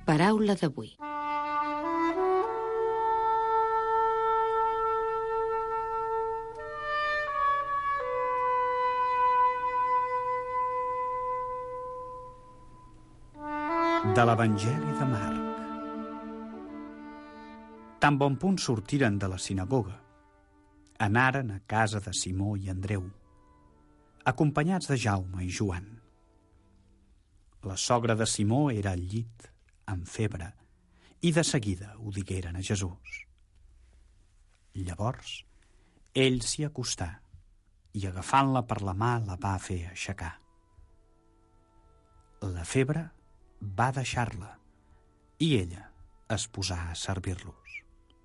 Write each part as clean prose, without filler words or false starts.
Paraula d'avui. De l'Evangeli de Marc. Tan bon punt sortiren de la sinagoga, anaren a casa de Simó i Andreu, acompanyats de Jaume i Joan. La sogra de Simó era al llit, amb febre, i de seguida ho digueren a Jesús. Llavors, ell s'hi acostà i, agafant-la per la mà, la va fer aixecar. La febre va deixar-la i ella es posà a servir-los.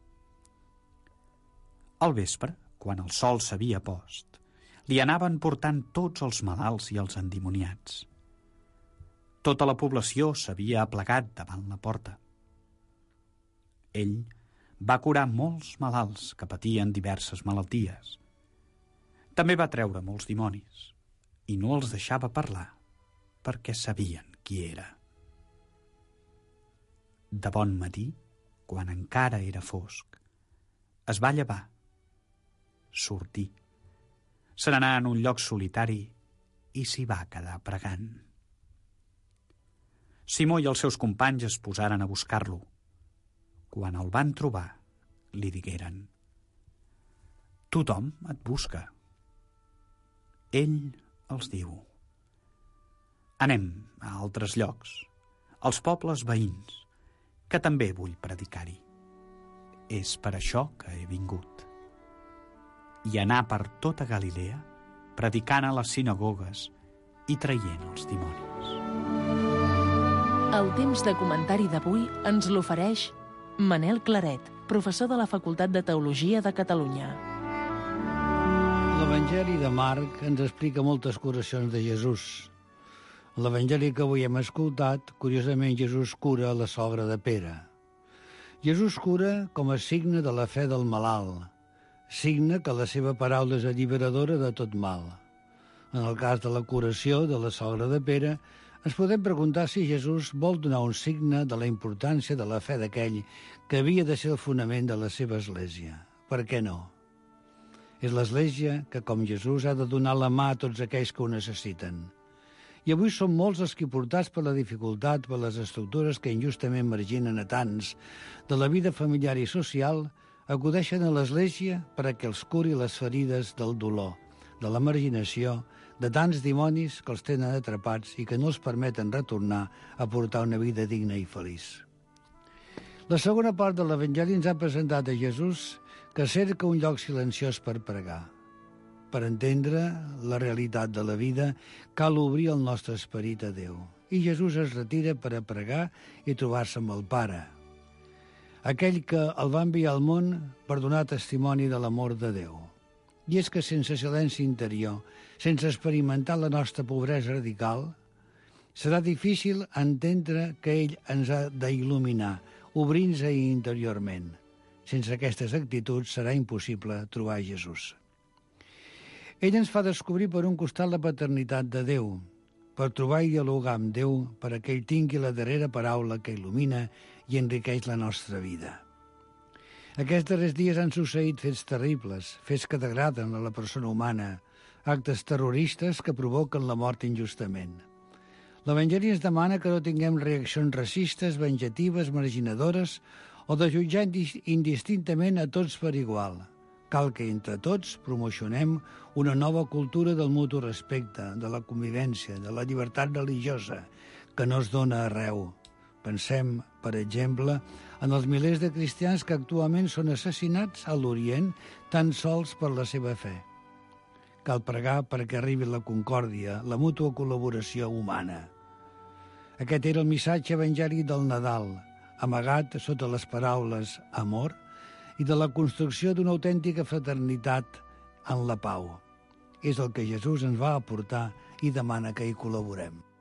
Al vespre, quan el sol s'havia post, li anaven portant tots els malalts i els endimoniats. Tota la població s'havia aplegat davant la porta. Ell va curar molts malalts que patien diverses malalties. També va treure molts dimonis i no els deixava parlar perquè sabien qui era. De bon matí, quan encara era fosc, es va llevar, sortir, se n'anà en un lloc solitari i s'hi va quedar pregant. Simó i els seus companys es posaren a buscar-lo. Quan el van trobar, li digueren: «Tothom et busca». Ell els diu: «Anem a altres llocs, als pobles veïns, que també vull predicar-hi. És per això que he vingut». I anà per tota Galilea, predicant a les sinagogues i traient els dimonis. El temps de comentari d'avui ens l'ofereix Manel Claret, professor de la Facultat de Teologia de Catalunya. L'Evangeli de Marc ens explica moltes curacions de Jesús. En l'Evangeli que avui hem escoltat, curiosament Jesús cura la sogra de Pere. Jesús cura com a signe de la fe del malalt, signe que la seva paraula és alliberadora de tot mal. En el cas de la curació de la sogra de Pere, ens podem preguntar si Jesús vol donar un signe de la importància de la fe d'aquell que havia de ser el fonament de la seva església. Per què no? És l'església que, com Jesús, ha de donar la mà a tots aquells que ho necessiten. I avui són molts els que, portats per la dificultat, per les estructures que injustament marginen a tants de la vida familiar i social, acudeixen a l'església per a que els curi les ferides del dolor, de la marginació, de tants dimonis que els tenen atrapats i que no els permeten retornar a portar una vida digna i feliç. La segona part de l'Evangeli ens ha presentat a Jesús que cerca un lloc silenciós per pregar. Per entendre la realitat de la vida, cal obrir el nostre esperit a Déu. I Jesús es retira per a pregar i trobar-se amb el Pare, aquell que el va enviar al món per donar testimoni de l'amor de Déu. I és que sense silenci interior, sense experimentar la nostra pobresa radical, serà difícil entendre que ell ens ha d'il·luminar, obrint-se interiorment. Sense aquestes actituds serà impossible trobar Jesús. Ell ens fa descobrir per un costat la paternitat de Déu, per trobar i dialogar amb Déu, per a que ell tingui la darrera paraula que il·lumina i enriqueix la nostra vida. Aquests darrers dies han succeït fets terribles, fets que degraden a la persona humana, actes terroristes que provoquen la mort injustament. L'Evangeli ens demana que no tinguem reaccions racistes, venjatives, marginadores o de jutjar indistintament a tots per igual. Cal que entre tots promocionem una nova cultura del mutu respecte, de la convivència, de la llibertat religiosa, que no es dona arreu. Pensem, per exemple, en els milers de cristians que actualment són assassinats a l'Orient tan sols per la seva fe. Cal pregar perquè arribi la concòrdia, la mútua col·laboració humana. Aquest era el missatge evangèlic del Nadal, amagat sota les paraules amor i de la construcció d'una autèntica fraternitat en la pau. És el que Jesús ens va aportar i demana que hi col·laborem.